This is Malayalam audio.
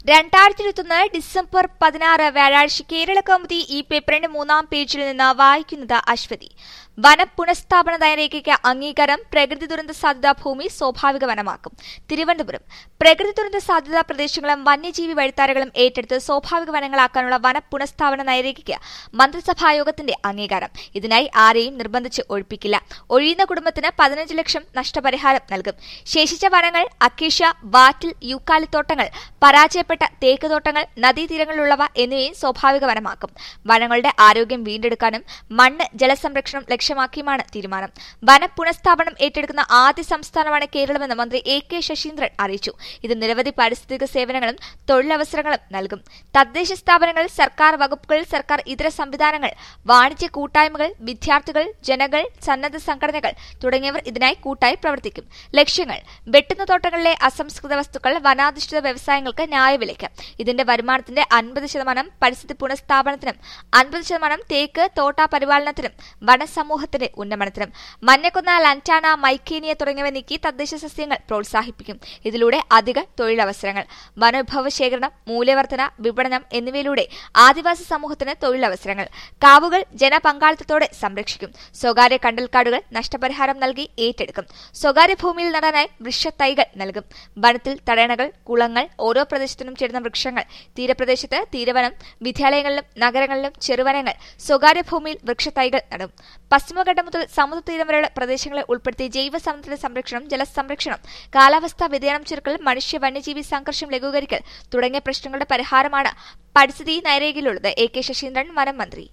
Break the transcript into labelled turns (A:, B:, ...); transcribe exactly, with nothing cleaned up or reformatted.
A: രണ്ടായിരത്തി ഇരുപത്തൊന്ന് ഡിസംബർ പതിനാറ് വ്യാഴാഴ്ച കേരള കൗമുദി ഈ പേപ്പറിന്റെ മൂന്നാം പേജിൽ നിന്ന് വായിക്കുന്നത് അശ്വതി. വനപുനഃസ്ഥാപന നയരേഖയ്ക്ക് അംഗീകാരം. പ്രകൃതി ദുരന്ത സാധ്യതാ ഭൂമി സ്വാഭാവിക വനമാക്കും. തിരുവനന്തപുരം. പ്രകൃതി ദുരന്ത സാധ്യതാ പ്രദേശങ്ങളും വന്യജീവി വഴിത്താരകളും ഏറ്റെടുത്ത് സ്വാഭാവിക വനങ്ങളാക്കാനുള്ള വനപുനഃസ്ഥാപന നയരേഖയ്ക്ക് മന്ത്രിസഭായോഗത്തിന്റെ അംഗീകാരം. ഇതിനായി ആരെയും നിർബന്ധിച്ച് ഒഴിപ്പിക്കില്ല. ഒഴിയുന്ന കുടുംബത്തിന് പതിനഞ്ച് ലക്ഷം നഷ്ടപരിഹാരം നൽകും. ശേഷിച്ച വനങ്ങൾ അക്കേഷ്യ, വാറ്റിൽ, യൂക്കാലിത്തോട്ടങ്ങൾ, പരാജയപ്പെട്ട തേക്ക് തോട്ടങ്ങൾ, നദീതീരങ്ങളിലുള്ളവ എന്നിവയും സ്വാഭാവിക വനമാക്കും. വനങ്ങളുടെ ആരോഗ്യം വീണ്ടെടുക്കാനും മണ്ണ് ജലസംരക്ഷണം ലക്ഷ്യമാക്കിയുമാണ് തീരുമാനം. വനപുനഃസ്ഥാപനം ഏറ്റെടുക്കുന്ന ആദ്യ സംസ്ഥാനമാണ് കേരളമെന്ന് മന്ത്രി എ കെ ശശീന്ദ്രൻ അറിയിച്ചു. ഇത് നിരവധി പാരിസ്ഥിതിക സേവനങ്ങളും തൊഴിലവസരങ്ങളും നൽകും. തദ്ദേശ സ്ഥാപനങ്ങൾ, സർക്കാർ വകുപ്പുകൾ, സർക്കാർ ഇതര സംവിധാനങ്ങൾ, വാണിജ്യ കൂട്ടായ്മകൾ, വിദ്യാർത്ഥികൾ, ജനങ്ങൾ, സന്നദ്ധ സംഘടനകൾ തുടങ്ങിയവർ ഇതിനായി കൂട്ടായി പ്രവർത്തിക്കും. ലക്ഷ്യങ്ങൾ: വെട്ടുന്ന തോട്ടങ്ങളിലെ അസംസ്കൃത വസ്തുക്കൾ വനാധിഷ്ഠിത വ്യവസായങ്ങൾക്ക് ന്യായവിലയ്ക്ക്. ഇതിന്റെ വരുമാനത്തിന്റെ അൻപത് ശതമാനം പരിസ്ഥിതി പുനഃസ്ഥാപനത്തിനും അൻപത് ശതമാനം തേക്ക് തോട്ട പരിപാലനത്തിനും വനസമൂഹത്തിന്റെ ഉന്നമനത്തിനും. മഞ്ഞക്കൊന്ന, ലന്റാന, മൈക്കേനിയ തുടങ്ങിയവ നീക്കി തദ്ദേശ സസ്യങ്ങൾ പ്രോത്സാഹിപ്പിക്കും. ഇതിലൂടെ അധിക തൊഴിലവസരങ്ങൾ. വനവിഭവ ശേഖരണം, മൂല്യവർധന, വിപണനം എന്നിവയിലൂടെ ആദിവാസി സമൂഹത്തിന് തൊഴിലവസരങ്ങൾ. കാവുകൾ ജനപങ്കാളിത്തത്തോടെ സംരക്ഷിക്കും. സ്വകാര്യ കണ്ടൽക്കാടുകൾ നഷ്ടപരിഹാരം നൽകി ഏറ്റെടുക്കും. സ്വകാര്യ ഭൂമിയിൽ നടാനായി വൃക്ഷത്തൈകൾ നൽകും. വനത്തിൽ തടയണകൾ, കുളങ്ങൾ, ഓരോ പ്രദേശത്തിനും ചേരുന്ന വൃക്ഷങ്ങൾ. തീരപ്രദേശത്ത് തീരവനം, വിദ്യാലയങ്ങളിലും നഗരങ്ങളിലും ചെറുവനങ്ങൾ, സ്വകാര്യ ഭൂമിയിൽ വൃക്ഷത്തൈകൾ നടും. പശ്ചിമഘട്ടം മുതൽ സമുദ്രതീരം വരെയുള്ള പ്രദേശങ്ങളെ ഉൾപ്പെടുത്തി ജൈവസമതുലിത സംരക്ഷണം, ജലസംരക്ഷണം, കാലാവസ്ഥാ വ്യതിയാനം ചെറുക്കൽ, മനുഷ്യ വന്യജീവി സംഘർഷം ലഘൂകരിക്കൽ തുടങ്ങിയ പ്രശ്നങ്ങളുടെ പരിഹാരമാണ് പരിസ്ഥിതി നയരേഖയിലുള്ളത്. എ കെ ശശീന്ദ്രൻ, വനം മന്ത്രി.